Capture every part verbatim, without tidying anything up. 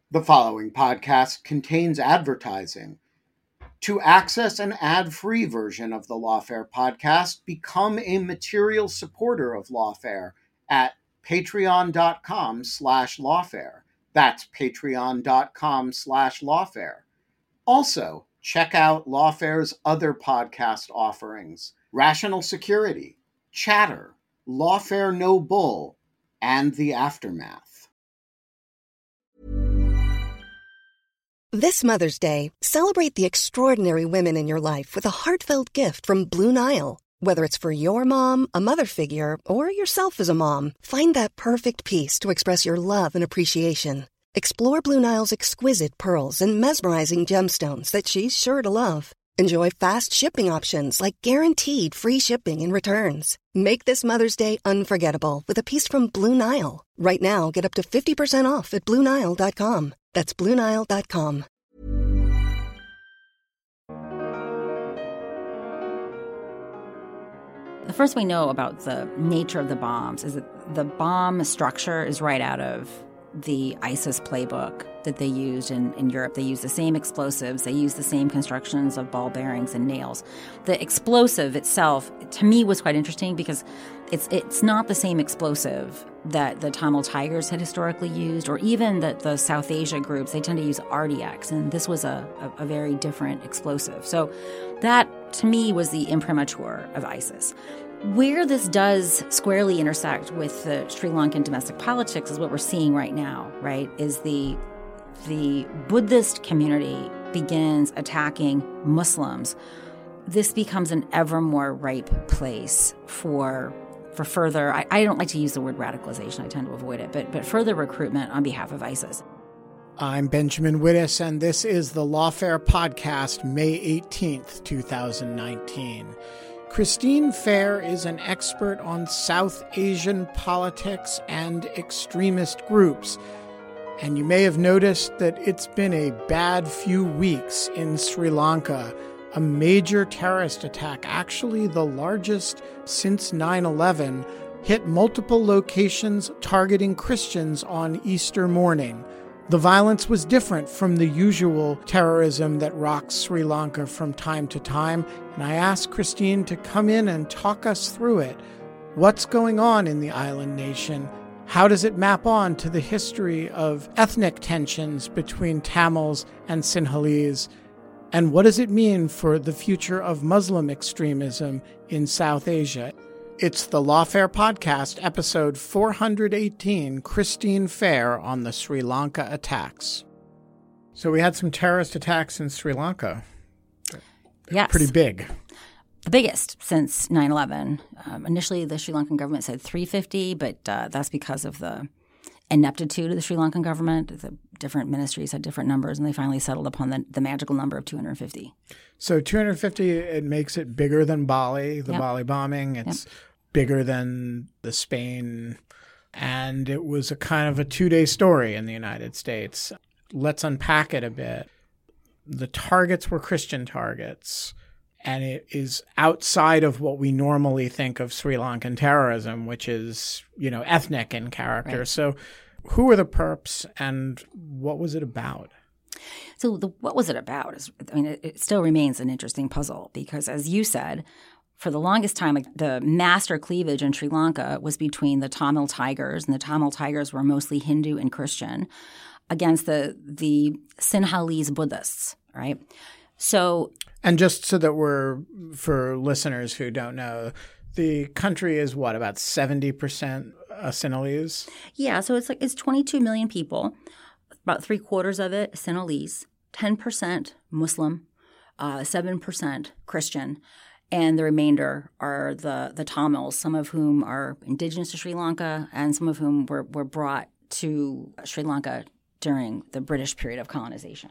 The following podcast contains advertising. To access an ad-free version of the Lawfare podcast, become a material supporter of Lawfare at patreon.com slash lawfare. That's patreon.com slash lawfare. Also, check out Lawfare's other podcast offerings: Rational Security, Chatter, Lawfare No Bull, and The Aftermath. This Mother's Day, celebrate the extraordinary women in your life with a heartfelt gift from Blue Nile. Whether it's for your mom, a mother figure, or yourself as a mom, find that perfect piece to express your love and appreciation. Explore Blue Nile's exquisite pearls and mesmerizing gemstones that she's sure to love. Enjoy fast shipping options like guaranteed free shipping and returns. Make this Mother's Day unforgettable with a piece from Blue Nile. Right now, get up to fifty percent off at blue nile dot com. That's blue nile dot com. The first we know about the nature of the bombs is that the bomb structure is right out of the ISIS playbook that they used in, in Europe. They used the same explosives. They used the same constructions of ball bearings and nails. The explosive itself, to me, was quite interesting because it's it's not the same explosive that the Tamil Tigers had historically used, or even that the South Asia groups. They tend to use R D X, and this was a, a, a very different explosive. So that, to me, was the imprimatur of ISIS. Where this does squarely intersect with the Sri Lankan domestic politics is what we're seeing right now, right, is the the Buddhist community begins attacking Muslims. This becomes an ever more ripe place for for further, I, I don't like to use the word radicalization, I tend to avoid it, but but further recruitment on behalf of ISIS. I'm Benjamin Wittes, and this is the Lawfare Podcast, May eighteenth, twenty nineteen. Christine Fair is an expert on South Asian politics and extremist groups. And you may have noticed that it's been a bad few weeks in Sri Lanka. A major terrorist attack, actually the largest since nine eleven, hit multiple locations targeting Christians on Easter morning. The violence was different from the usual terrorism that rocks Sri Lanka from time to time, and I asked Christine to come in and talk us through it. What's going on in the island nation? How does it map on to the history of ethnic tensions between Tamils and Sinhalese? And what does it mean for the future of Muslim extremism in South Asia? It's the Lawfare Podcast, episode four hundred eighteen, Christine Fair on the Sri Lanka attacks. So we had some terrorist attacks in Sri Lanka. Yes. Pretty big. The biggest since nine eleven. Um, initially, the Sri Lankan government said three hundred fifty, but uh, that's because of the ineptitude of the Sri Lankan government. The different ministries had different numbers, and they finally settled upon the, the magical number of two hundred fifty. So two hundred fifty, it makes it bigger than Bali, the yep. Bali bombing. It's yep. bigger than the Spain, and it was a kind of a two-day story in the United States. Let's unpack it a bit. The targets were Christian targets, and it is outside of what we normally think of Sri Lankan terrorism, which is, you know, ethnic in character. Right. So who were the perps and what was it about? So the, what was it about? Is, I mean, it, it still remains an interesting puzzle because, as you said, for the longest time, like, the master cleavage in Sri Lanka was between the Tamil Tigers, and the Tamil Tigers were mostly Hindu and Christian, against the the Sinhalese Buddhists, right? So, and just so that we're, for listeners who don't know, the country is what, about seventy percent uh, Sinhalese? Yeah, so it's like it's twenty-two million people, about three quarters of it Sinhalese, ten percent Muslim, uh, seven percent Christian, and the remainder are the the Tamils, some of whom are indigenous to Sri Lanka and some of whom were, were brought to Sri Lanka during the British period of colonization.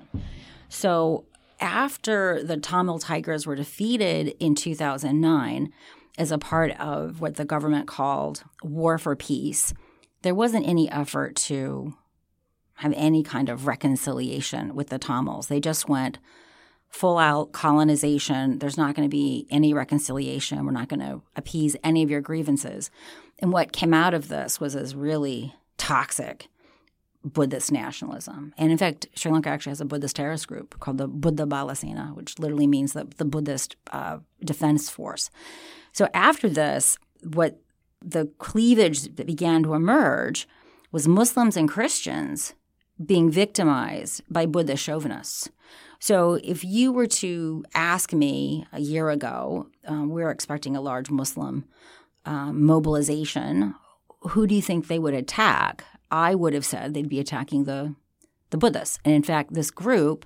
So after the Tamil Tigers were defeated in two thousand nine as a part of what the government called War for Peace, there wasn't any effort to have any kind of reconciliation with the Tamils. They just went full-out colonization. There's not going to be any reconciliation. We're not going to appease any of your grievances. And what came out of this was this really toxic Buddhist nationalism. And in fact, Sri Lanka actually has a Buddhist terrorist group called the Buddha Bala Sena, which literally means the, the Buddhist uh, defense force. So after this, what the cleavage that began to emerge was Muslims and Christians being victimized by Buddhist chauvinists. So if you were to ask me a year ago, um, we were expecting a large Muslim um, mobilization, who do you think they would attack? I would have said they'd be attacking the the Buddhists. And in fact, this group,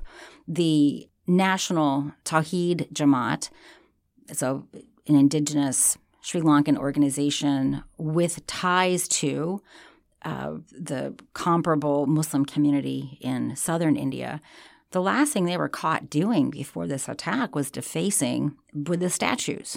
the National Tawheed Jamaat, it's a, an indigenous Sri Lankan organization with ties to uh, the comparable Muslim community in southern India. The last thing they were caught doing before this attack was defacing Buddhist statues.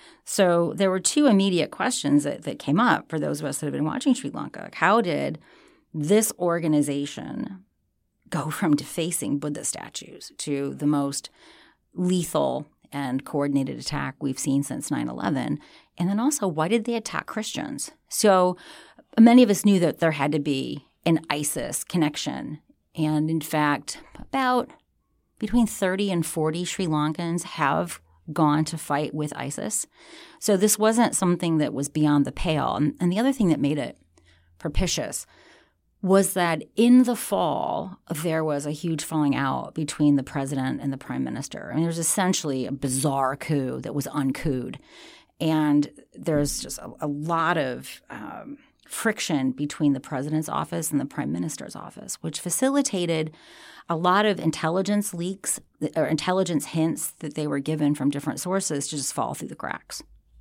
So there were two immediate questions that, that came up for those of us that have been watching Sri Lanka. How did this organization go from defacing Buddha statues to the most lethal and coordinated attack we've seen since nine eleven? And then also, why did they attack Christians? So many of us knew that there had to be an ISIS connection. And in fact, about between thirty and forty Sri Lankans have gone to fight with ISIS. So this wasn't something that was beyond the pale. And, and the other thing that made it propitious was that in the fall, there was a huge falling out between the president and the prime minister. I mean, there was essentially a bizarre coup that was uncooed. And there's just a, a lot of um, friction between the president's office and the prime minister's office, which facilitated a lot of intelligence leaks or intelligence hints that they were given from different sources to just fall through the cracks.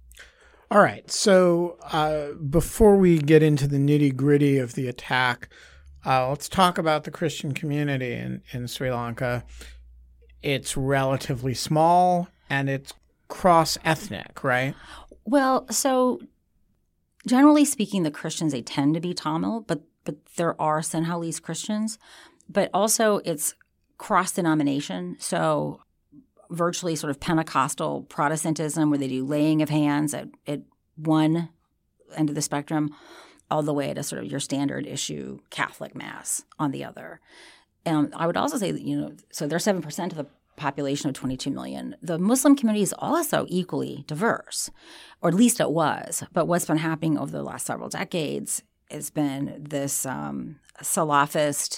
All right. So uh, before we get into the nitty-gritty of the attack, uh, let's talk about the Christian community in, in Sri Lanka. It's relatively small and it's cross-ethnic, right? Well, so generally speaking, the Christians, they tend to be Tamil, but but there are Sinhalese Christians. But also it's cross-denomination, so virtually sort of Pentecostal Protestantism where they do laying of hands at, at one end of the spectrum all the way to sort of your standard issue Catholic Mass on the other. And I would also say that, you know, so they're seven percent of the population of twenty-two million. The Muslim community is also equally diverse, or at least it was. But what's been happening over the last several decades has been this um, Salafist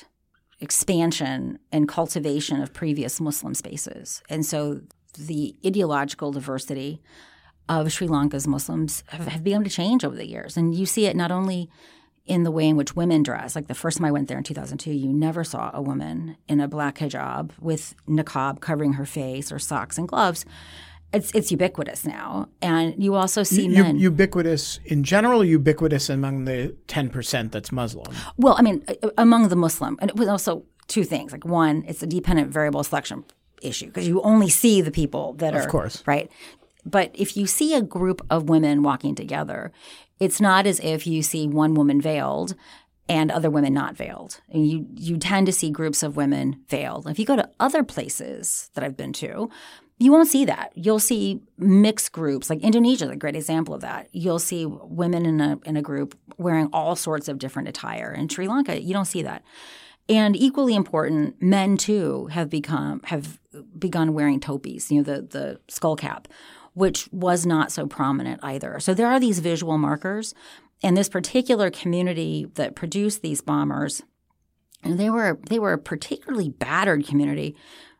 expansion and cultivation of previous Muslim spaces. And so the ideological diversity of Sri Lanka's Muslims have, have begun to change over the years. And you see it not only in the way in which women dress. Like the first time I went there in two thousand two, you never saw a woman in a black hijab with niqab covering her face or socks and gloves. It's it's ubiquitous now. And you also see U- men. Ubiquitous in general, ubiquitous among the ten percent that's Muslim. Well, I mean, among the Muslim. And it was also two things. Like one, it's a dependent variable selection issue because you only see the people that are – Of course. Right? But if you see a group of women walking together, it's not as if you see one woman veiled and other women not veiled. And you you tend to see groups of women veiled. If you go to other places that I've been to – you won't see that. You'll see mixed groups. Like Indonesia is a great example of that. You'll see women in a in a group wearing all sorts of different attire. In Sri Lanka, you don't see that. And equally important, men too have become have begun wearing topis, you know, the the skull cap, which was not so prominent either. So there are these visual markers. And this particular community that produced these bombers, and they were they were a particularly battered community.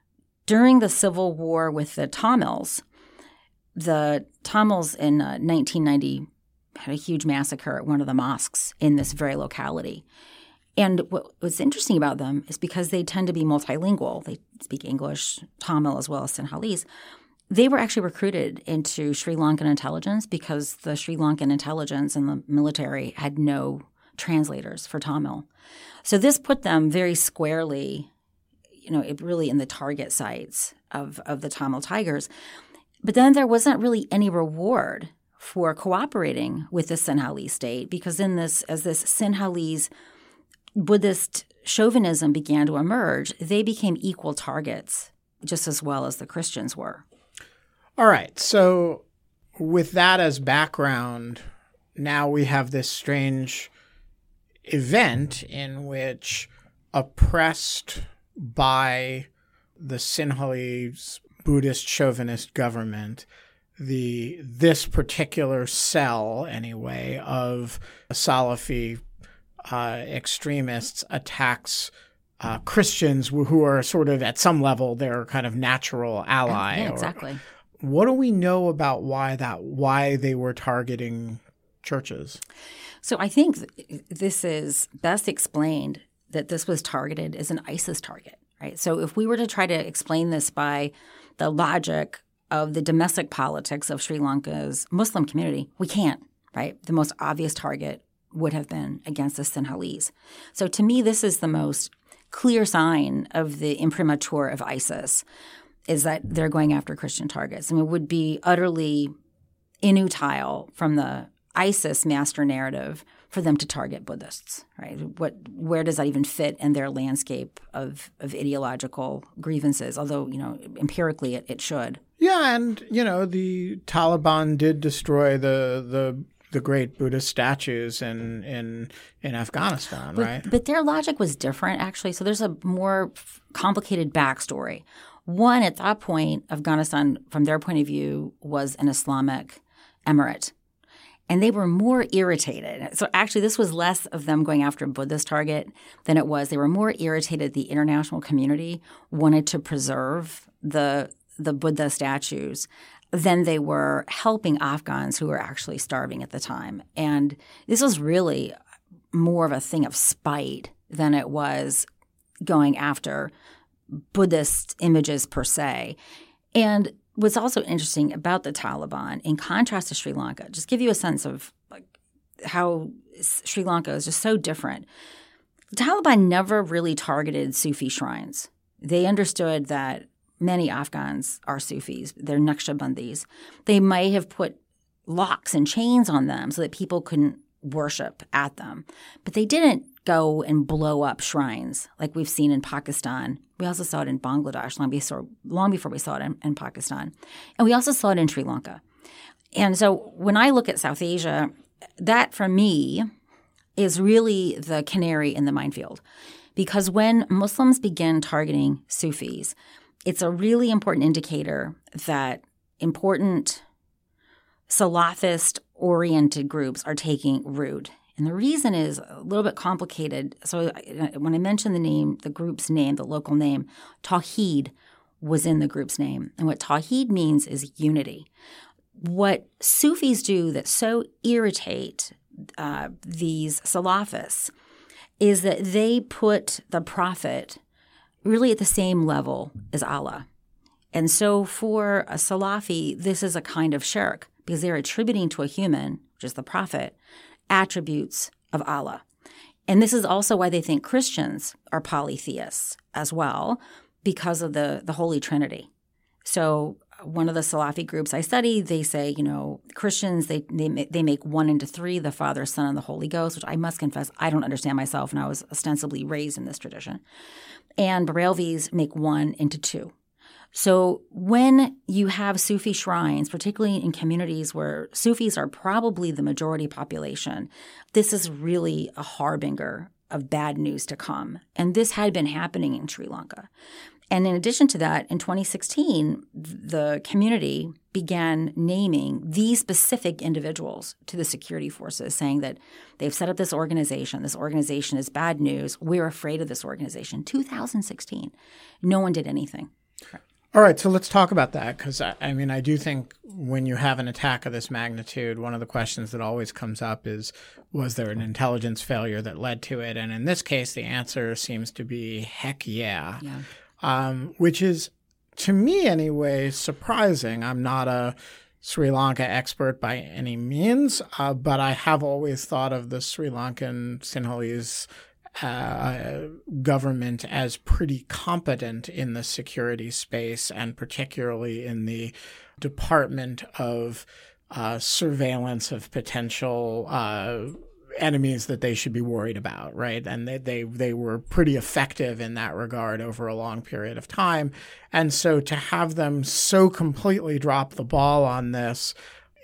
During the civil war with the Tamils, the Tamils in uh, nineteen ninety had a huge massacre at one of the mosques in this very locality. And what, what's interesting about them is because they tend to be multilingual. They speak English, Tamil, as well as Sinhalese. They were actually recruited into Sri Lankan intelligence because the Sri Lankan intelligence and the military had no translators for Tamil. So this put them very squarely – you know, it really in the target sites of, of the Tamil Tigers. But then there wasn't really any reward for cooperating with the Sinhalese state because in this, as this Sinhalese Buddhist chauvinism began to emerge, they became equal targets just as well as the Christians were. All right. So with that as background, now we have this strange event in which, oppressed by the Sinhalese Buddhist chauvinist government, the this particular cell, anyway, of Salafi uh, extremists attacks uh, Christians who are sort of, at some level, their kind of natural ally. Yeah, exactly. Or, what do we know about why that why they were targeting churches? So I think th- this is best explained that this was targeted as an ISIS target, right? So if we were to try to explain this by the logic of the domestic politics of Sri Lanka's Muslim community, we can't, right? The most obvious target would have been against the Sinhalese. So to me, this is the most clear sign of the imprimatur of ISIS, is that they're going after Christian targets. I mean, it would be utterly inutile from the ISIS master narrative for them to target Buddhists, right? What, where does that even fit in their landscape of, of ideological grievances? Although, you know, empirically it, it should. Yeah, and, you know, the Taliban did destroy the the the great Buddhist statues in in, in Afghanistan, but, right? But their logic was different, actually. So there's a more complicated backstory. One, at that point, Afghanistan, from their point of view, was an Islamic emirate. And they were more irritated. So actually, this was less of them going after a Buddhist target than it was. They were more irritated the international community wanted to preserve the the Buddha statues than they were helping Afghans who were actually starving at the time. And this was really more of a thing of spite than it was going after Buddhist images per se. And what's also interesting about the Taliban, in contrast to Sri Lanka, just give you a sense of like how Sri Lanka is just so different. The Taliban never really targeted Sufi shrines. They understood that many Afghans are Sufis. They're Naqshbandis. They may have put locks and chains on them so that people couldn't worship at them. But they didn't go and blow up shrines like we've seen in Pakistan. We also saw it in Bangladesh long before, long before we saw it in, in Pakistan. And we also saw it in Sri Lanka. And so when I look at South Asia, that for me is really the canary in the minefield. Because when Muslims begin targeting Sufis, it's a really important indicator that important Salafist-oriented groups are taking root. And the reason is a little bit complicated. So when I mentioned the name, the group's name, the local name, Tawheed was in the group's name. And what Tawheed means is unity. What Sufis do that so irritate uh, these Salafists is that they put the Prophet really at the same level as Allah. And so for a Salafi, this is a kind of shirk because they're attributing to a human, which is the Prophet, attributes of Allah. And this is also why they think Christians are polytheists as well, because of the, the Holy Trinity. So one of the Salafi groups I study, they say, you know, Christians, they, they, they make one into three, the Father, Son, and the Holy Ghost, which I must confess I don't understand myself, and I was ostensibly raised in this tradition. And Barelvis make one into two. So when you have Sufi shrines, particularly in communities where Sufis are probably the majority population, this is really a harbinger of bad news to come. And this had been happening in Sri Lanka. And in addition to that, in twenty sixteen, the community began naming these specific individuals to the security forces, saying that they've set up this organization. This organization is bad news. We're afraid of this organization. two thousand sixteen. No one did anything. All right, so let's talk about that because, I, I mean, I do think when you have an attack of this magnitude, one of the questions that always comes up is, was there an intelligence failure that led to it? And in this case, the answer seems to be heck yeah. Yeah. Um, which is, to me anyway, surprising. I'm not a Sri Lanka expert by any means, uh, but I have always thought of the Sri Lankan Sinhalese uh, government as pretty competent in the security space, and particularly in the Department of uh, Surveillance of potential uh enemies that they should be worried about, right? And they, they they were pretty effective in that regard over a long period of time. And so to have them so completely drop the ball on this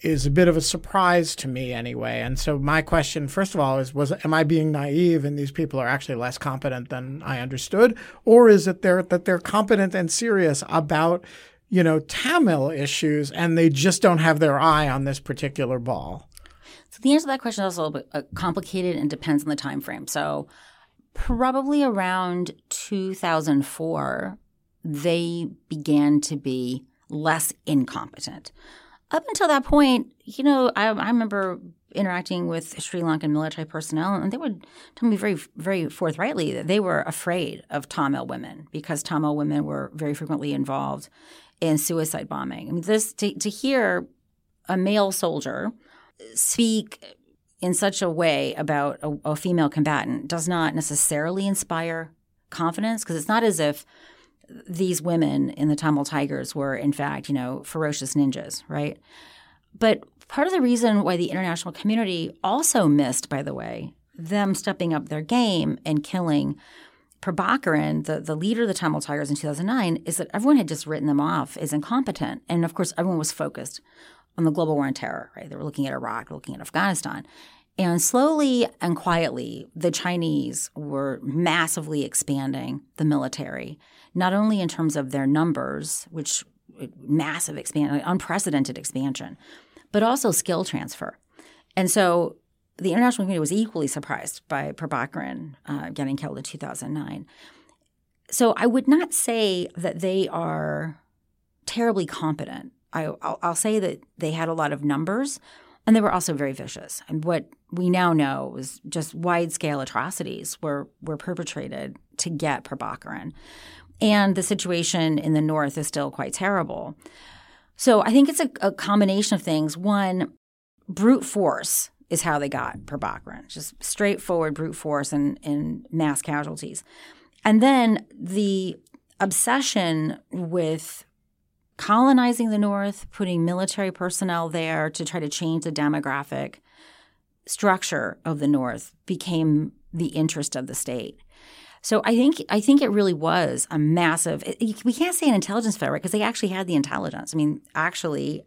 is a bit of a surprise to me anyway. And so my question, first of all, is, was am I being naive and these people are actually less competent than I understood? Or is it they're, that they're competent and serious about, you know, Tamil issues and they just don't have their eye on this particular ball? So the answer to that question is also a little bit complicated and depends on the time frame. So probably around two thousand four, they began to be less incompetent. Up until that point, you know, I, I remember interacting with Sri Lankan military personnel, and they would tell me very, very forthrightly that they were afraid of Tamil women because Tamil women were very frequently involved in suicide bombing. I mean, this to, to hear a male soldier speak in such a way about a, a female combatant does not necessarily inspire confidence, because it's not as if these women in the Tamil Tigers were, in fact, you know, ferocious ninjas, right? But part of the reason why the international community also missed, by the way, them stepping up their game and killing Prabhakaran, the, the leader of the Tamil Tigers in two thousand nine, is that everyone had just written them off as incompetent. And, of course, everyone was focused on the global war on terror, right? They were looking at Iraq, looking at Afghanistan. And slowly and quietly, the Chinese were massively expanding the military, not only in terms of their numbers, which massive expansion, unprecedented expansion, but also skill transfer. And so the international community was equally surprised by Prabhakaran uh, getting killed in two thousand nine. So I would not say that they are terribly competent. I, I'll, I'll say that they had a lot of numbers, and they were also very vicious. And what we now know was just wide-scale atrocities were, were perpetrated to get Prabhakaran. And the situation in the north is still quite terrible. So I think it's a, a combination of things. One, brute force is how they got Prabhakaran, just straightforward brute force and, and mass casualties. And then the obsession with colonizing the north, putting military personnel there to try to change the demographic structure of the north became the interest of the state. So I think I think it really was a massive – we can't say an intelligence failure because they actually had the intelligence. I mean, actually,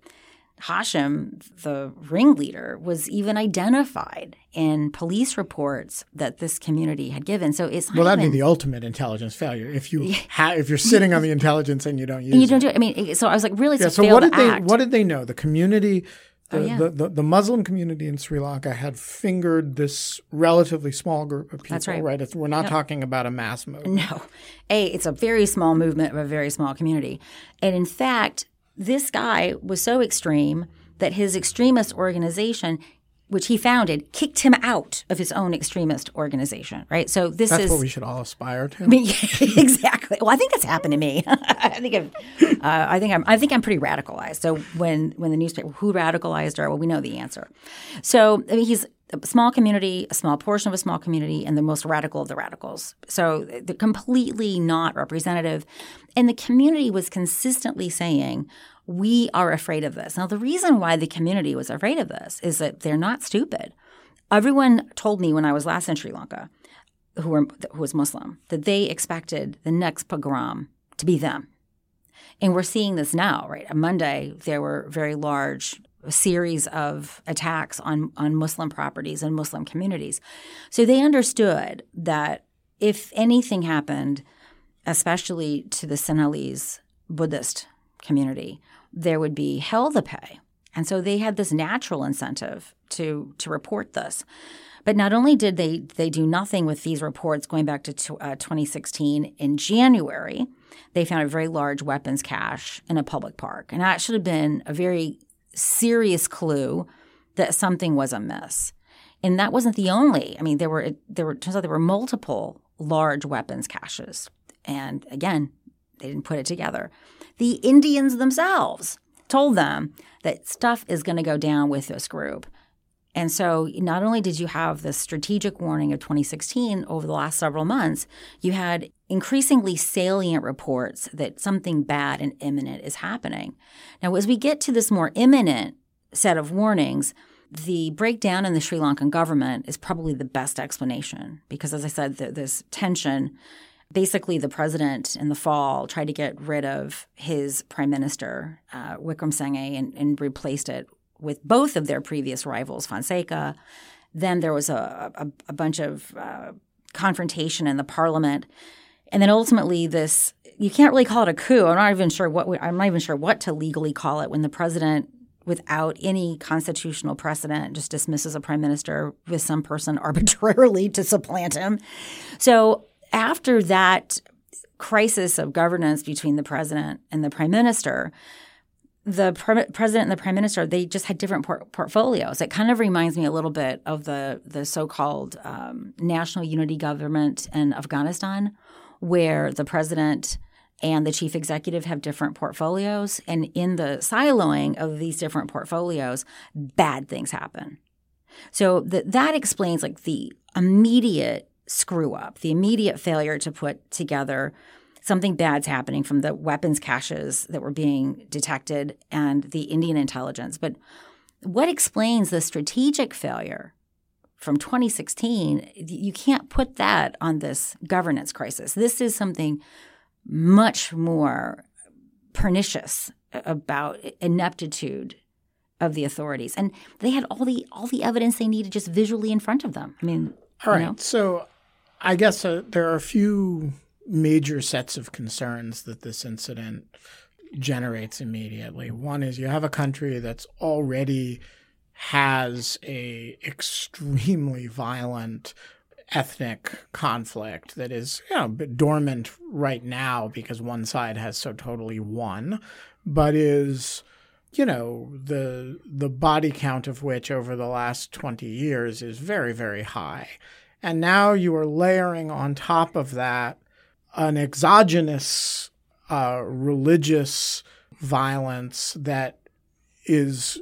Hashim, the ringleader, was even identified in police reports that this community had given. So it's well, that'd even, be the ultimate intelligence failure if you ha- if you're sitting on the intelligence and you don't use and you don't it. do it. I mean, so I was like, really, yeah. it's a So failed what did they act. what did they know? The community. The, Oh, yeah. the, the, the Muslim community in Sri Lanka had fingered this relatively small group of people. That's right. right? It's, we're not Yep. talking about a mass movement. No. A, it's a very small movement of a very small community. And in fact, this guy was so extreme that his extremist organization, which he founded, kicked him out of his own extremist organization, right? So this That's is what we should all aspire to. I mean, exactly. Well, I think that's happened to me. I think I've, uh, I think I'm. I think I'm pretty radicalized. So when when the newspaper, who radicalized her? Well, we know the answer. So I mean, he's a small community, a small portion of a small community, and the most radical of the radicals. So they're completely not representative, and the community was consistently saying, we are afraid of this. Now, the reason why the community was afraid of this is that they're not stupid. Everyone told me when I was last in Sri Lanka, who, were, who was Muslim, that they expected the next pogrom to be them. And we're seeing this now, right? On Monday, there were very large series of attacks on, on Muslim properties and Muslim communities. So they understood that if anything happened, especially to the Sinhalese Buddhist community, there would be hell to pay. And so they had this natural incentive to to report this. But not only did they they do nothing with these reports going back to uh, twenty sixteen, in January, they found a very large weapons cache in a public park. And that should have been a very serious clue that something was amiss. And that wasn't the only. I mean, there were there were turns out there were multiple large weapons caches. And again, they didn't put it together. The Indians themselves told them that stuff is going to go down with this group. And so not only did you have the strategic warning of twenty sixteen over the last several months, you had increasingly salient reports that something bad and imminent is happening. Now, as we get to this more imminent set of warnings, the breakdown in the Sri Lankan government is probably the best explanation because, as I said, the, this tension – basically, the president in the fall tried to get rid of his prime minister, uh, Wickremesinghe, and, and replaced it with both of their previous rivals, Fonseca. Then there was a, a, a bunch of uh, confrontation in the parliament. And then ultimately this – you can't really call it a coup. I'm not even sure what – I'm not even sure what to legally call it when the president – without any constitutional precedent, just dismisses a prime minister with some person arbitrarily to supplant him. So after that crisis of governance between the president and the prime minister, the pre- president and the prime minister, they just had different por- portfolios. It kind of reminds me a little bit of the, the so-called um, national unity government in Afghanistan, where the president – and the chief executive have different portfolios. And in the siloing of these different portfolios, bad things happen. So the, that explains like the immediate screw up, the immediate failure to put together something bad's happening from the weapons caches that were being detected and the Indian intelligence. But what explains the strategic failure from twenty sixteen, you can't put that on this governance crisis. This is something much more pernicious about ineptitude of the authorities. And they had all the all the evidence they needed just visually in front of them. I mean, all right. You know? So I guess uh, there are a few major sets of concerns that this incident generates immediately. One is you have a country that's already has a extremely violent ethnic conflict that is, you know, dormant right now because one side has so totally won, but is, you know, the the body count of which over the last twenty years is very, very high. And now you are layering on top of that an exogenous uh, religious violence that is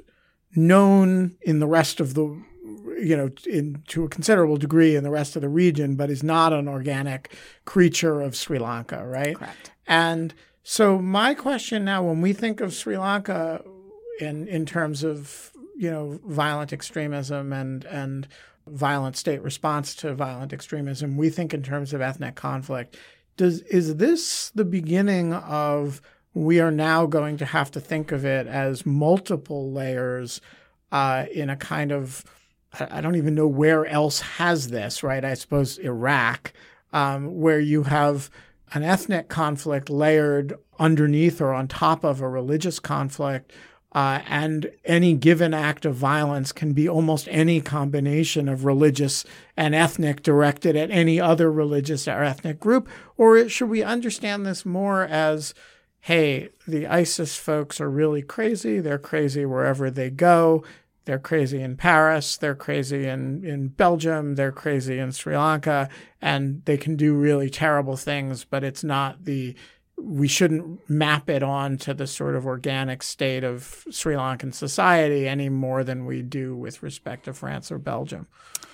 known in the rest of the you know, in, to a considerable degree in the rest of the region, but is not an organic creature of Sri Lanka, right? Correct. And so my question now, when we think of Sri Lanka in in terms of, you know, violent extremism and and violent state response to violent extremism, we think in terms of ethnic conflict. Does is this the beginning of we are now going to have to think of it as multiple layers uh, in a kind of I don't even know where else has this, right? I suppose Iraq, um, where you have an ethnic conflict layered underneath or on top of a religious conflict, uh, and any given act of violence can be almost any combination of religious and ethnic directed at any other religious or ethnic group? Or should we understand this more as, hey, the ISIS folks are really crazy. They're crazy wherever they go. They're crazy in Paris, they're crazy in, in Belgium, they're crazy in Sri Lanka, and they can do really terrible things, but it's not the – we shouldn't map it on to the sort of organic state of Sri Lankan society any more than we do with respect to France or Belgium.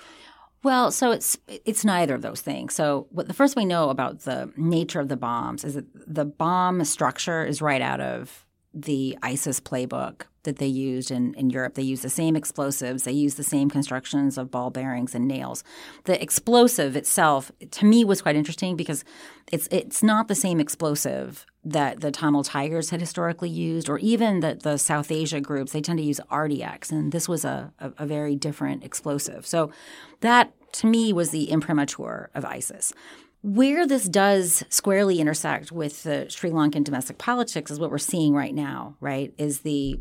Well, so it's it's neither of those things. So what the first we know about the nature of the bombs is that the bomb structure is right out of the ISIS playbook that they used in, in Europe. They used the same explosives. They used the same constructions of ball bearings and nails. The explosive itself, to me, was quite interesting because it's it's not the same explosive that the Tamil Tigers had historically used, or even the, the South Asia groups. They tend to use R D X, and this was a, a, a very different explosive. So that, to me, was the imprimatur of ISIS. Where this does squarely intersect with the Sri Lankan domestic politics is what we're seeing right now, right, is the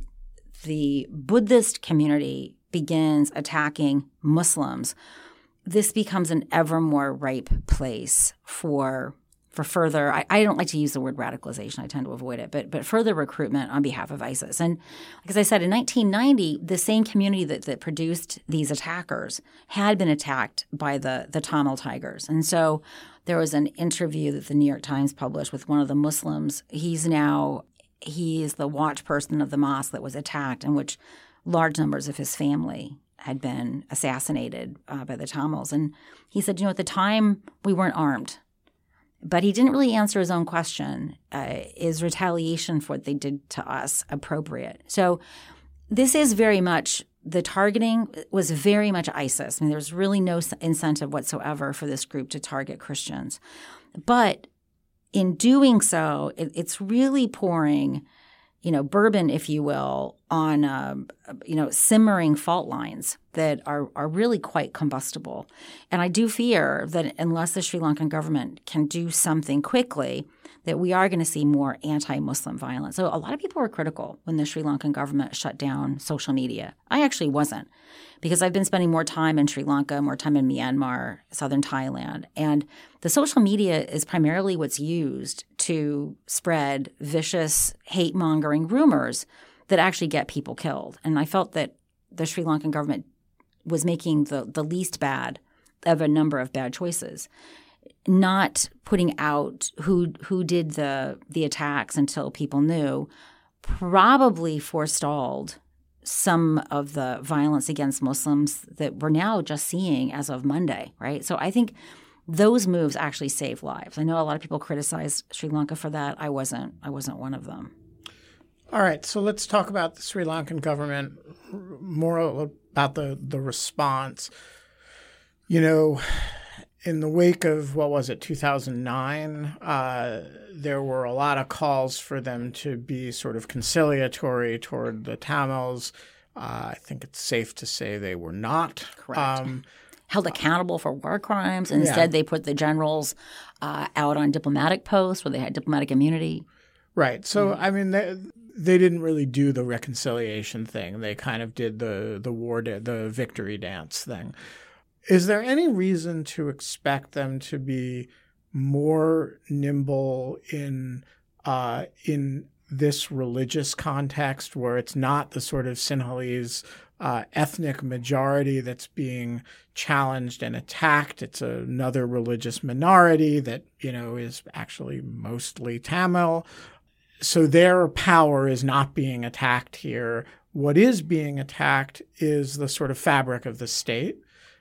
the Buddhist community begins attacking Muslims. This becomes an ever more ripe place for for further, I, I don't like to use the word radicalization. I tend to avoid it, but but further recruitment on behalf of ISIS. And as I said, in nineteen ninety, the same community that, that produced these attackers had been attacked by the, the Tamil Tigers. And so there was an interview that the New York Times published with one of the Muslims. He's now – he is the watch person of the mosque that was attacked, in which large numbers of his family had been assassinated uh, by the Tamils. And he said, you know, at the time we weren't armed. But he didn't really answer his own question. Uh, is retaliation for what they did to us appropriate? So this is very much – the targeting was very much ISIS. I mean, there's really no incentive whatsoever for this group to target Christians. But in doing so, it, it's really pouring you know, bourbon, if you will, on, uh, you know, simmering fault lines that are, are really quite combustible. And I do fear that unless the Sri Lankan government can do something quickly, that we are going to see more anti-Muslim violence. So a lot of people were critical when the Sri Lankan government shut down social media. I actually wasn't, because I've been spending more time in Sri Lanka, more time in Myanmar, southern Thailand. And the social media is primarily what's used to spread vicious, hate-mongering rumors that actually get people killed. And I felt that the Sri Lankan government was making the, the least bad of a number of bad choices, not putting out who who did the the attacks until people knew, probably forestalled some of the violence against Muslims that we're now just seeing as of Monday, right? So I think those moves actually save lives. I know a lot of people criticize Sri Lanka for that. I wasn't. I wasn't one of them. All right, so let's talk about the Sri Lankan government, more about the, the response. You know, in the wake of, what was it, two thousand nine, uh, there were a lot of calls for them to be sort of conciliatory toward the Tamils. Uh, I think it's safe to say they were not. Correct. Um, Held accountable for war crimes. And instead, yeah. they put the generals uh, out on diplomatic posts where they had diplomatic immunity. Right. So, mm-hmm. I mean, they, they didn't really do the reconciliation thing. They kind of did the, the war, the victory dance thing. Is there any reason to expect them to be more nimble in uh, in this religious context where it's not the sort of Sinhalese uh, ethnic majority that's being challenged and attacked? It's another religious minority that, you know, is actually mostly Tamil. So their power is not being attacked here. What is being attacked is the sort of fabric of the state.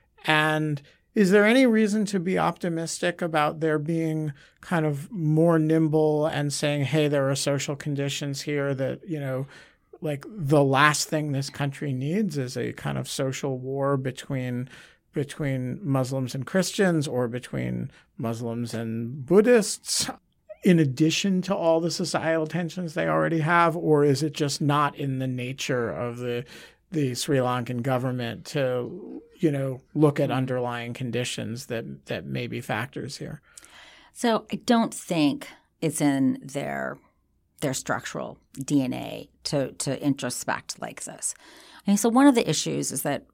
And is there any reason to be optimistic about their being kind of more nimble and saying, hey, there are social conditions here that, you know, like the last thing this country needs is a kind of social war between between Muslims and Christians or between Muslims and Buddhists, in addition to all the societal tensions they already have? Or is it just not in the nature of the the Sri Lankan government to, you know, look at underlying conditions that that may be factors here? So I don't think it's in their their structural D N A to to introspect like this. I mean, so one of the issues is that,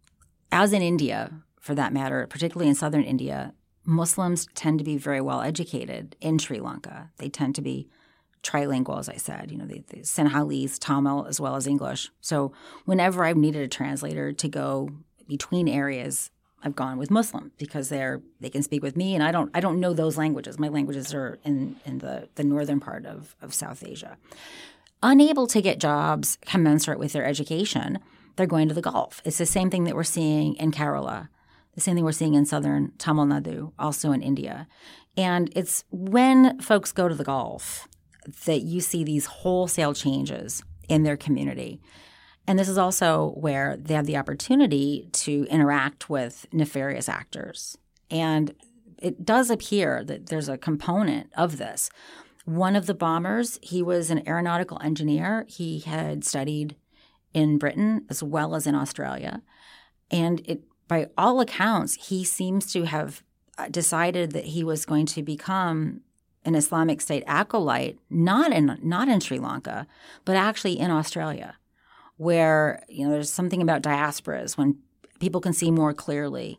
as in India, for that matter, particularly in southern India, Muslims tend to be very well educated in Sri Lanka. They tend to be trilingual, as I said, you know, the, the Sinhalese, Tamil, as well as English. So whenever I've needed a translator to go between areas, I've gone with Muslim because they're they can speak with me, and I don't I don't know those languages. My languages are in, in the, the northern part of, of South Asia. Unable to get jobs commensurate with their education, they're going to the Gulf. It's the same thing that we're seeing in Kerala, the same thing we're seeing in southern Tamil Nadu, also in India. And it's when folks go to the Gulf that you see these wholesale changes in their community. And this is also where they have the opportunity to interact with nefarious actors. And it does appear that there's a component of this. One of the bombers, he was an aeronautical engineer. He had studied in Britain as well as in Australia. And it, by all accounts, he seems to have decided that he was going to become an Islamic State acolyte, not in not in Sri Lanka, but actually in Australia, where, you know, there's something about diasporas when people can see more clearly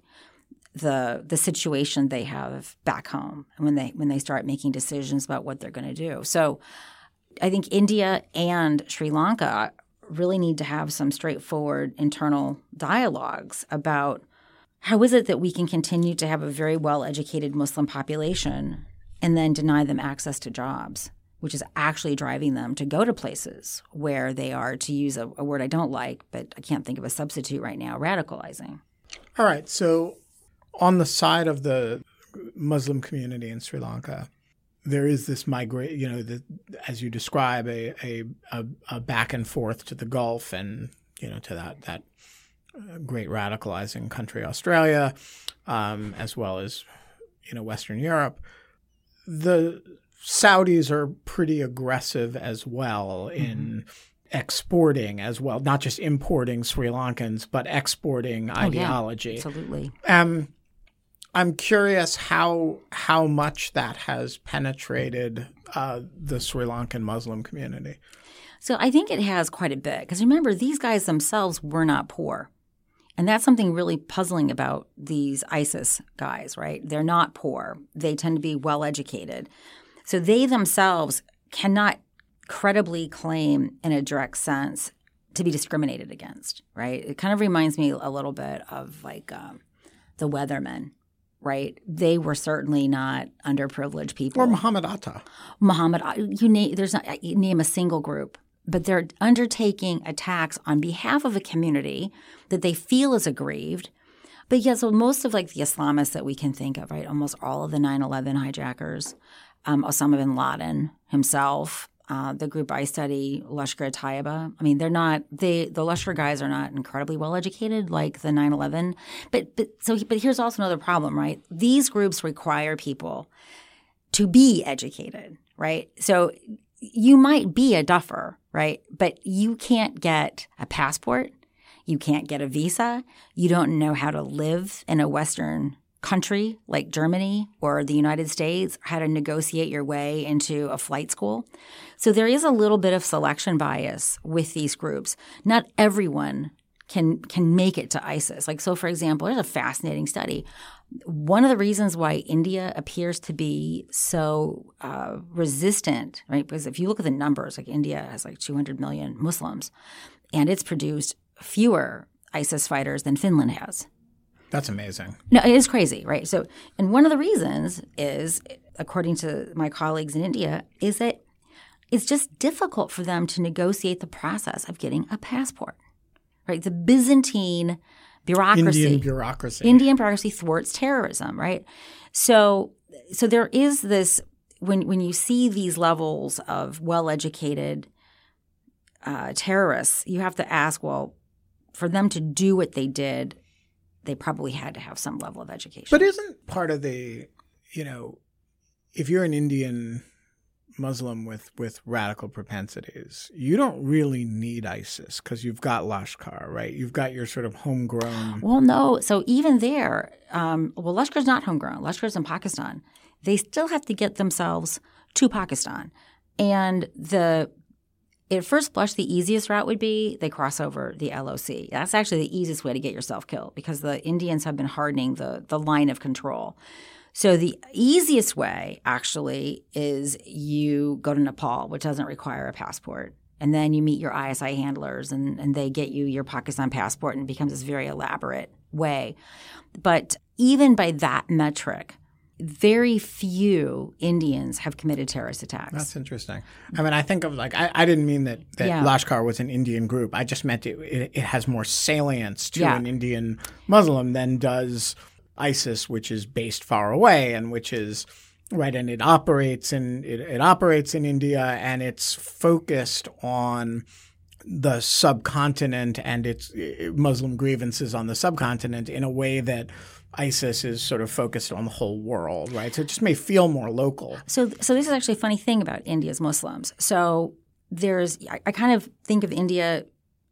the the situation they have back home, and when they when they start making decisions about what they're going to do. So I think India and Sri Lanka really need to have some straightforward internal dialogues about how is it that we can continue to have a very well-educated Muslim population and then deny them access to jobs, which is actually driving them to go to places where they are, to use a, a word I don't like, but I can't think of a substitute right now, radicalizing. All right. So on the side of the Muslim community in Sri Lanka, there is this migrate, you know, the, as you describe, a, a, a, a back and forth to the Gulf and, you know, to that, that great radicalizing country, Australia, um, as well as, you know, Western Europe. The Saudis are pretty aggressive as well in mm-hmm. exporting as well, not just importing Sri Lankans, but exporting oh, ideology. Yeah, absolutely. Um, I'm curious how how much that has penetrated uh, the Sri Lankan Muslim community. So I think it has quite a bit. Because remember, these guys themselves were not poor. And that's something really puzzling about these ISIS guys, right? They're not poor. They tend to be well-educated. So they themselves cannot credibly claim in a direct sense to be discriminated against, right? It kind of reminds me a little bit of like um, the Weathermen, right? They were certainly not underprivileged people. Or Muhammad Atta. Muhammad, you name, there's not, you name a single group. But they're undertaking attacks on behalf of a community that they feel is aggrieved. But yeah, so most of like the Islamists that we can think of, right, almost all of the nine eleven hijackers, um, Osama bin Laden himself, uh, the group I study, Lashkar-e-Taiba. I mean, they're not – they the Lashkar guys are not incredibly well-educated like the nine eleven. But, but, so, but here's also another problem, right? These groups require people to be educated, right? So – you might be a duffer, right? But you can't get a passport. You can't get a visa. You don't know how to live in a Western country like Germany or the United States, how to negotiate your way into a flight school. So there is a little bit of selection bias with these groups. Not everyone can can make it to ISIS. Like, so for example, there's a fascinating study. One of the reasons why India appears to be so uh, resistant, right? Because if you look at the numbers, like India has like two hundred million Muslims, and it's produced fewer ISIS fighters than Finland has. That's amazing. No, it is crazy, right? So, and one of the reasons is, according to my colleagues in India, is that it's just difficult for them to negotiate the process of getting a passport, right? The Byzantine bureaucracy. Indian bureaucracy. Indian bureaucracy thwarts terrorism, right? So so there is this when when you see these levels of well-educated uh, terrorists, you have to ask, well, for them to do what they did, they probably had to have some level of education. But isn't part of the, you know, if you're an Indian Muslim with, with radical propensities, you don't really need ISIS because you've got Lashkar, right? You've got your sort of homegrown. Well, no. So even there, um, well, Lashkar's not homegrown. Lashkar's in Pakistan. They still have to get themselves to Pakistan. And the at first blush, the easiest route would be they cross over the L O C. That's actually the easiest way to get yourself killed because the Indians have been hardening the the line of control. So the easiest way, actually, is you go to Nepal, which doesn't require a passport. And then you meet your I S I handlers, and, and they get you your Pakistan passport, and it becomes this very elaborate way. But even by that metric, very few Indians have committed terrorist attacks. That's interesting. I mean, I think of like – I didn't mean that, that yeah. Lashkar was an Indian group. I just meant it, it, it has more salience to yeah. an Indian Muslim than does – ISIS, which is based far away and which is right, and it operates in it, it operates in India, and it's focused on the subcontinent and its Muslim grievances on the subcontinent in a way that ISIS is sort of focused on the whole world, right? So it just may feel more local. So, so this is actually a funny thing about India's Muslims. So there's I, I kind of think of India,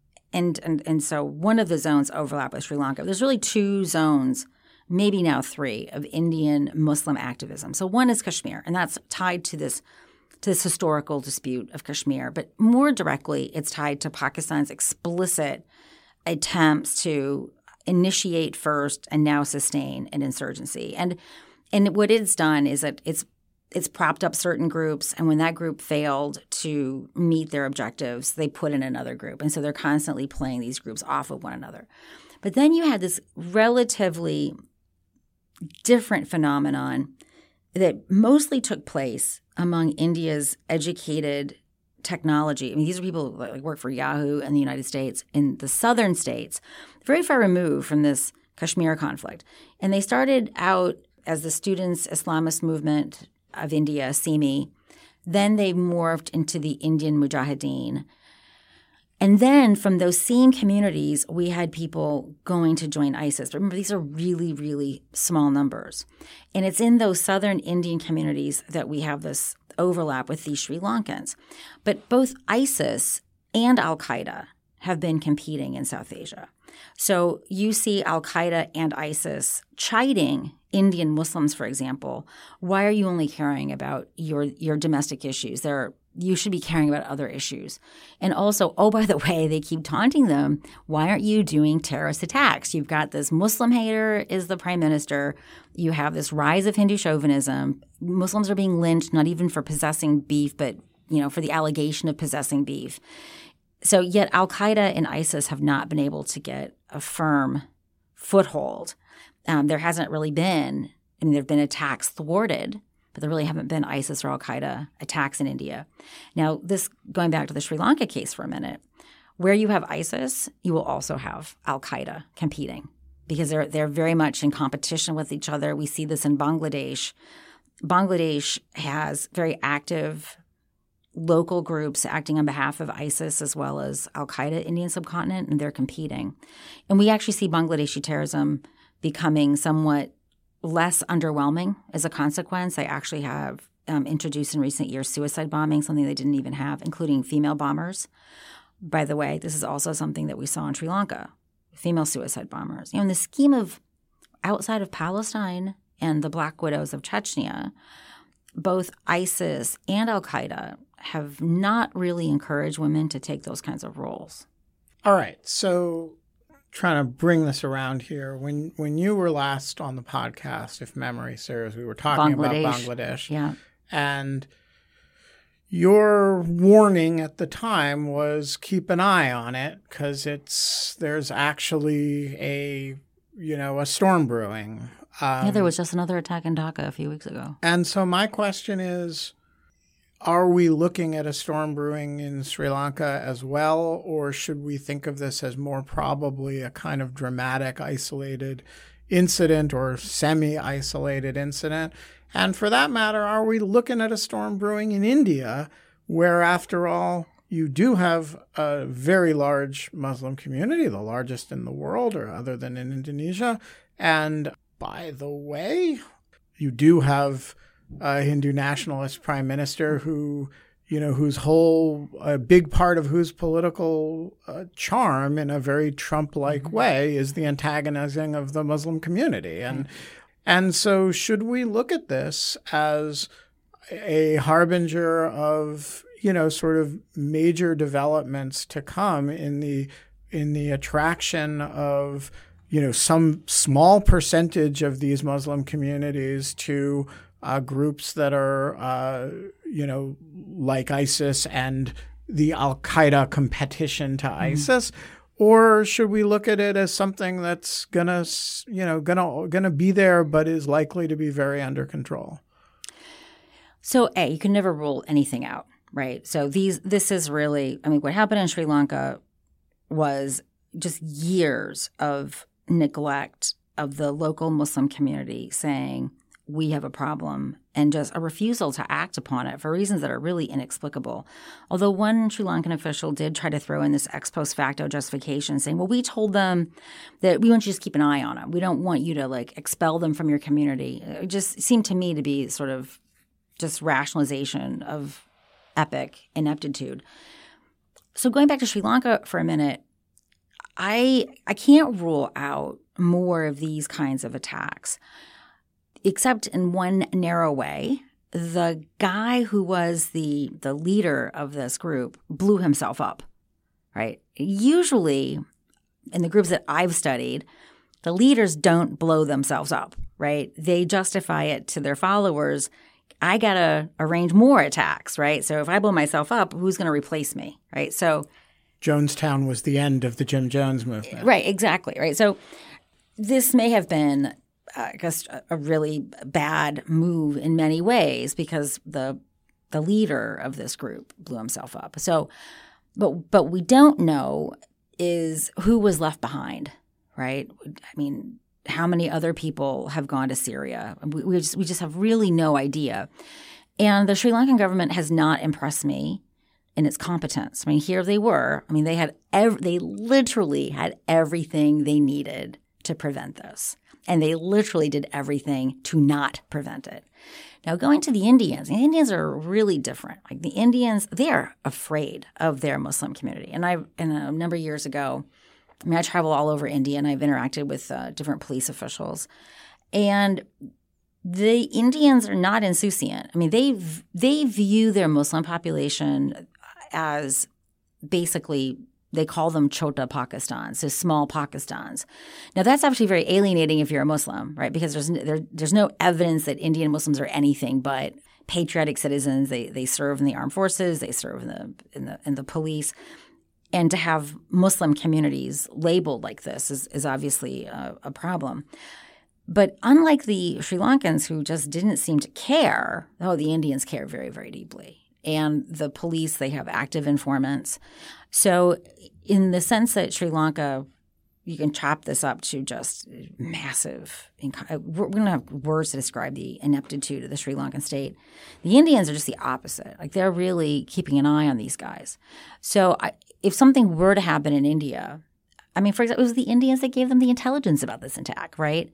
and and and so one of the zones overlap with Sri Lanka. There's really two zones. Maybe now three, of Indian Muslim activism. So one is Kashmir, and that's tied to this to this historical dispute of Kashmir. But more directly, it's tied to Pakistan's explicit attempts to initiate first and now sustain an insurgency. And and what it's done is that it's it's propped up certain groups, and when that group failed to meet their objectives, they put in another group. And so they're constantly playing these groups off of one another. But then you had this relatively different phenomenon that mostly took place among India's educated technology. I mean, these are people who like work for Yahoo in the United States, in the southern states, very far removed from this Kashmir conflict. And they started out as the Students' Islamist Movement of India, S I M I. Then they morphed into the Indian Mujahideen. And then from those same communities, we had people going to join ISIS. But remember, these are really, really small numbers. And it's in those southern Indian communities that we have this overlap with these Sri Lankans. But both ISIS and al-Qaeda have been competing in South Asia. So you see al-Qaeda and ISIS chiding Indian Muslims, for example. Why are you only caring about your, your domestic issues? There You should be caring about other issues. And also, oh, by the way, they keep taunting them. Why aren't you doing terrorist attacks? You've got this Muslim hater is the prime minister. You have this rise of Hindu chauvinism. Muslims are being lynched, not even for possessing beef, but, you know, for the allegation of possessing beef. So yet al-Qaeda and ISIS have not been able to get a firm foothold. Um, there hasn't really been – I mean, there have been attacks thwarted, but there really haven't been ISIS or al-Qaeda attacks in India. Now, this going back to the Sri Lanka case for a minute, where you have ISIS, you will also have al-Qaeda competing because they're they're very much in competition with each other. We see this in Bangladesh. Bangladesh has very active local groups acting on behalf of ISIS as well as al-Qaeda, Indian subcontinent, and they're competing. And we actually see Bangladeshi terrorism becoming somewhat less underwhelming as a consequence. They actually have um, introduced in recent years suicide bombing, something they didn't even have, including female bombers. By the way, this is also something that we saw in Sri Lanka, female suicide bombers. You know, in the scheme of outside of Palestine and the Black Widows of Chechnya, both ISIS and al-Qaeda have not really encouraged women to take those kinds of roles. All right. So trying to bring this around here. When when you were last on the podcast, if memory serves, we were talking Bangladesh. about Bangladesh. Yeah. And your warning at the time was keep an eye on it because it's there's actually a, you know, a storm brewing. Um, yeah, there was just another attack in Dhaka a few weeks ago. And so my question is, are we looking at a storm brewing in Sri Lanka as well, or should we think of this as more probably a kind of dramatic, isolated incident or semi-isolated incident? And for that matter, are we looking at a storm brewing in India, where, after all, you do have a very large Muslim community, the largest in the world, or other than in Indonesia? And by the way, you do have a Hindu nationalist prime minister who, you know, whose whole, a big part of whose political uh, charm in a very Trump-like mm-hmm. way is the antagonizing of the Muslim community. And, mm-hmm. and so should we look at this as a harbinger of, you know, sort of major developments to come in the, in the attraction of, you know, some small percentage of these Muslim communities to Uh, groups that are, uh, you know, like ISIS and the al-Qaeda competition to mm-hmm. ISIS, or should we look at it as something that's gonna, you know, gonna gonna be there but is likely to be very under control? So, A, you can never rule anything out, right? So these, this is really, I mean, what happened in Sri Lanka was just years of neglect of the local Muslim community saying, we have a problem, and just a refusal to act upon it for reasons that are really inexplicable. Although one Sri Lankan official did try to throw in this ex post facto justification saying, well, we told them that we want you to just keep an eye on them. We don't want you to, like, expel them from your community. It just seemed to me to be sort of just rationalization of epic ineptitude. So going back to Sri Lanka for a minute, I I can't rule out more of these kinds of attacks. Except in one narrow way, the guy who was the the leader of this group blew himself up, right? Usually, in the groups that I've studied, the leaders don't blow themselves up, right? They justify it to their followers. I got to arrange more attacks, right? So if I blow myself up, who's going to replace me, right? So Jonestown was the end of the Jim Jones movement. Right, exactly, right? So this may have been – I guess a really bad move in many ways because the the leader of this group blew himself up. So, but but we don't know is who was left behind, right? I mean, how many other people have gone to Syria? We, we just we just have really no idea. And the Sri Lankan government has not impressed me in its competence. I mean, here they were. I mean, they had ev- they literally had everything they needed to prevent this. And they literally did everything to not prevent it. Now, going to the Indians, the Indians are really different. Like the Indians, they are afraid of their Muslim community. And I, and a number of years ago, I mean, I travel all over India, and I've interacted with uh, different police officials. And the Indians are not insouciant. I mean, they they view their Muslim population as basically, they call them Chota Pakistans, so small Pakistans. Now, that's actually very alienating if you're a Muslim, right? Because there's there, there's no evidence that Indian Muslims are anything but patriotic citizens. They they serve in the armed forces, they serve in the in the in the police, and to have Muslim communities labeled like this is is obviously a, a problem. But unlike the Sri Lankans, who just didn't seem to care, oh, the Indians care very, very deeply. And the police, they have active informants. So in the sense that Sri Lanka, you can chop this up to just massive – we're going to have words to describe the ineptitude of the Sri Lankan state. The Indians are just the opposite. Like they're really keeping an eye on these guys. So I, if something were to happen in India – I mean, for example, it was the Indians that gave them the intelligence about this attack, right?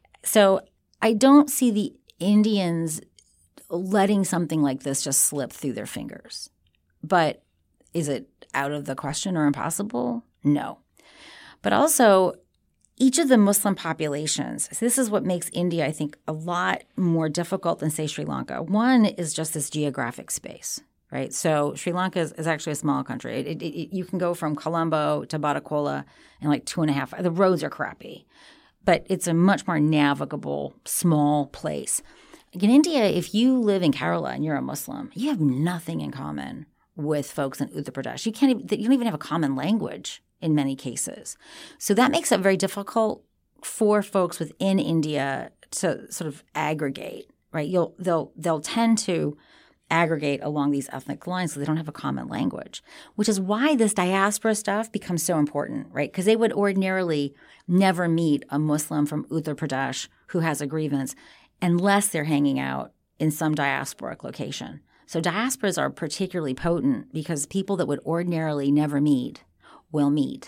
So I don't see the Indians – letting something like this just slip through their fingers. But is it out of the question or impossible? No. But also, each of the Muslim populations, so this is what makes India, I think, a lot more difficult than, say, Sri Lanka. One is just this geographic space, right? So Sri Lanka is, is actually a small country. It, it, it, you can go from Colombo to Badakola in like two and a half – the roads are crappy. But it's a much more navigable, small place. In India, if you live in Kerala and you're a Muslim, you have nothing in common with folks in Uttar Pradesh. You can't even, you don't even have a common language in many cases. So that makes it very difficult for folks within India to sort of aggregate, right? You'll they'll they'll tend to aggregate along these ethnic lines so they don't have a common language, which is why this diaspora stuff becomes so important, right? Because they would ordinarily never meet a Muslim from Uttar Pradesh who has a grievance unless they're hanging out in some diasporic location. So diasporas are particularly potent because people that would ordinarily never meet will meet.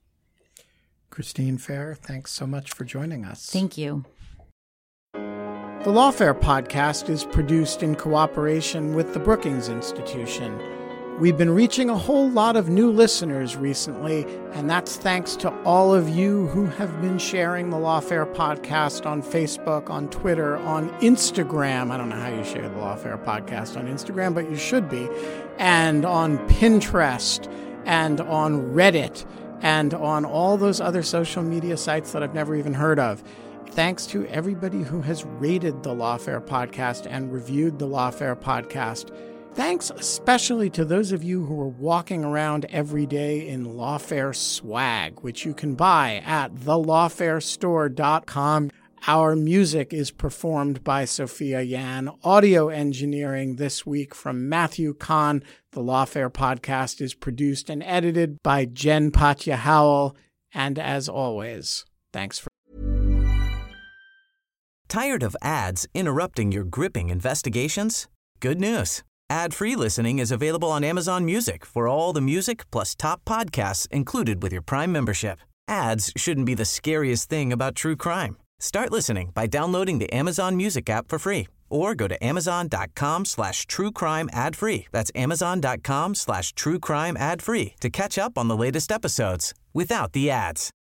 Christine Fair, thanks so much for joining us. Thank you. The Lawfare podcast is produced in cooperation with the Brookings Institution. We've been reaching a whole lot of new listeners recently, and that's thanks to all of you who have been sharing the Lawfare podcast on Facebook, on Twitter, on Instagram. I don't know how you share the Lawfare podcast on Instagram, but you should be. And on Pinterest, and on Reddit, and on all those other social media sites that I've never even heard of. Thanks to everybody who has rated the Lawfare podcast and reviewed the Lawfare podcast. Thanks especially to those of you who are walking around every day in Lawfare swag, which you can buy at the lawfare store dot com. Our music is performed by Sophia Yan. Audio engineering this week from Matthew Kahn. The Lawfare podcast is produced and edited by Jen Patja Howell. And as always, thanks for... Tired of ads interrupting your gripping investigations? Good news. Ad-free listening is available on Amazon Music for all the music plus top podcasts included with your Prime membership. Ads shouldn't be the scariest thing about true crime. Start listening by downloading the Amazon Music app for free or go to amazon.com slash true crime ad free. That's amazon.com slash true crime ad free to catch up on the latest episodes without the ads.